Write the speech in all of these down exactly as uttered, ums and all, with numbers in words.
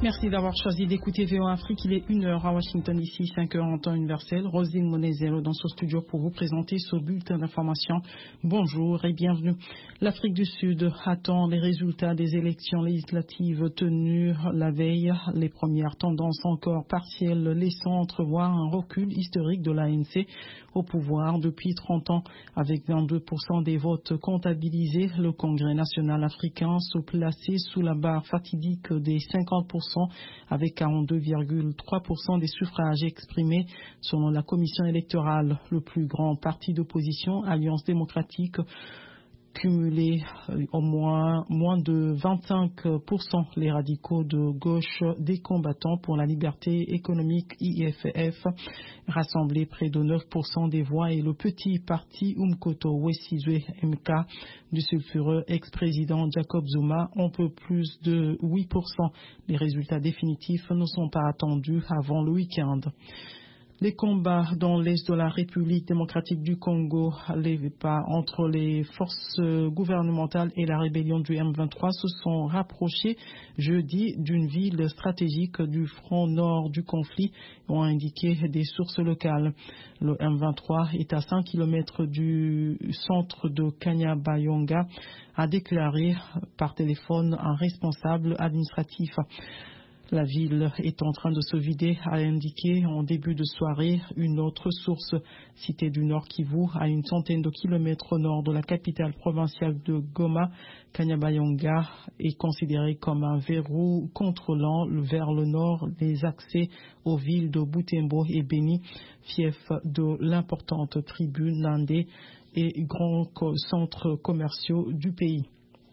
Merci d'avoir choisi d'écouter V O Afrique. Il est une heure à Washington, ici cinq heures en temps universel. Rosine Monezero dans ce studio pour vous présenter ce bulletin d'information. Bonjour et bienvenue. L'Afrique du Sud attend les résultats des élections législatives tenues la veille. Les premières tendances encore partielles laissant entrevoir un recul historique de l'A N C au pouvoir depuis trente ans. Avec vingt-deux pour cent des votes comptabilisés, le Congrès national africain se plaçait sous la barre fatidique des cinquante pour cent avec quarante-deux virgule trois pour cent des suffrages exprimés selon la commission électorale. Le plus grand parti d'opposition, Alliance démocratique, cumulé au moins moins de vingt-cinq pour cent. Les radicaux de gauche des combattants pour la liberté économique I F F rassemblés près de neuf pour cent des voix et le petit parti Umkhonto weSizwe M K du sulfureux ex-président Jacob Zuma un peu plus de huit pour cent. Les résultats définitifs ne sont pas attendus avant le week-end. Les combats dans l'est de la République démocratique du Congo, les pas entre les forces gouvernementales et la rébellion du M vingt-trois se sont rapprochés jeudi d'une ville stratégique du front nord du conflit, ont indiqué des sources locales. Le M vingt-trois est à cinq kilomètres du centre de Kanyabayonga, a déclaré par téléphone un responsable administratif. La ville est en train de se vider, a indiqué en début de soirée une autre source. Cité du Nord Kivu, à une centaine de kilomètres au nord de la capitale provinciale de Goma, Kanyabayonga est considéré comme un verrou contrôlant vers le nord les accès aux villes de Butembo et Beni, fief de l'importante tribu Nandé et grands centres commerciaux du pays.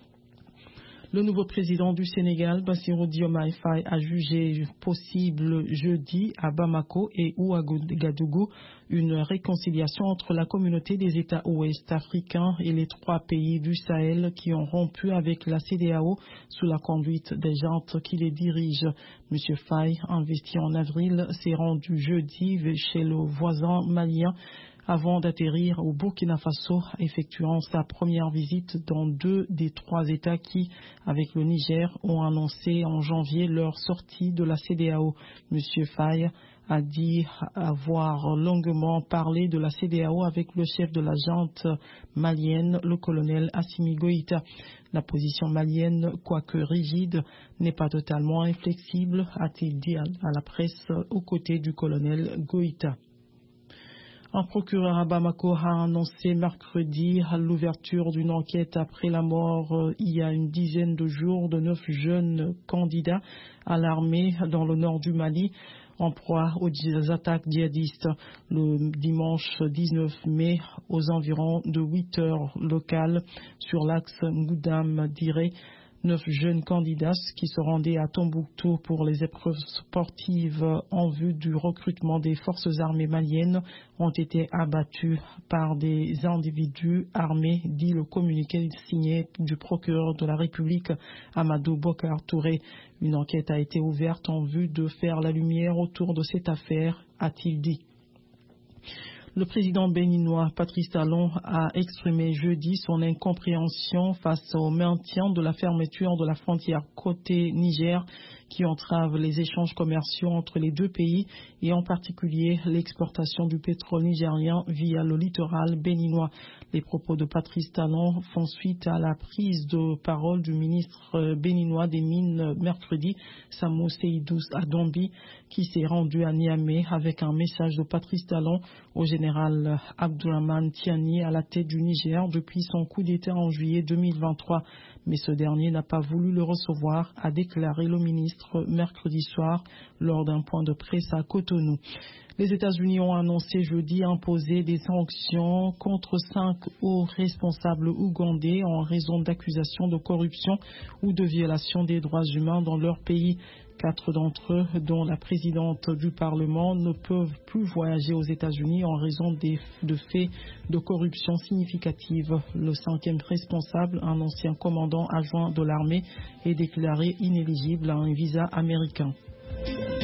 Le nouveau président du Sénégal, Bassirou Diomaye Faye, a jugé possible jeudi à Bamako et Ouagadougou une réconciliation entre la communauté des États ouest africains et les trois pays du Sahel qui ont rompu avec la C E D E A O sous la conduite des juntes qui les dirigent. Monsieur Faye, investi en avril, s'est rendu jeudi chez le voisin malien avant d'atterrir au Burkina Faso, effectuant sa première visite dans deux des trois États qui, avec le Niger, ont annoncé en janvier leur sortie de la C E D E A O. Monsieur Faye a dit avoir longuement parlé de la C E D E A O avec le chef de la junte malienne, le colonel Assimi Goïta. La position malienne, quoique rigide, n'est pas totalement inflexible, a-t-il dit à la presse aux côtés du colonel Goïta. Un procureur à Bamako a annoncé mercredi l'ouverture d'une enquête après la mort euh, il y a une dizaine de jours de neuf jeunes candidats à l'armée dans le nord du Mali en proie aux attaques djihadistes le dimanche dix-neuf mai aux environs de huit heures locales sur l'axe Ngoudam-Diré. Neuf jeunes candidats qui se rendaient à Tombouctou pour les épreuves sportives en vue du recrutement des forces armées maliennes ont été abattus par des individus armés, dit le communiqué signé du procureur de la République Amadou Bokar Touré. Une enquête a été ouverte en vue de faire la lumière autour de cette affaire, a-t-il dit. Le président béninois Patrice Talon a exprimé jeudi son incompréhension face au maintien de la fermeture de la frontière côté Niger qui entrave les échanges commerciaux entre les deux pays et en particulier l'exportation du pétrole nigérien via le littoral béninois. Les propos de Patrice Talon font suite à la prise de parole du ministre béninois des Mines mercredi, Samou Seydou Adombi, qui s'est rendu à Niamey avec un message de Patrice Talon au général Abdourahmane Tiani à la tête du Niger depuis son coup d'État en juillet deux mille vingt-trois. Mais ce dernier n'a pas voulu le recevoir, a déclaré le ministre mercredi soir lors d'un point de presse à Cotonou. Les États-Unis ont annoncé jeudi imposer des sanctions contre cinq hauts responsables ougandais en raison d'accusations de corruption ou de violation des droits humains dans leur pays. Quatre d'entre eux, dont la présidente du Parlement, ne peuvent plus voyager aux États-Unis en raison des, de faits de corruption significative. Le cinquième responsable, un ancien commandant adjoint de l'armée, est déclaré inéligible à un visa américain.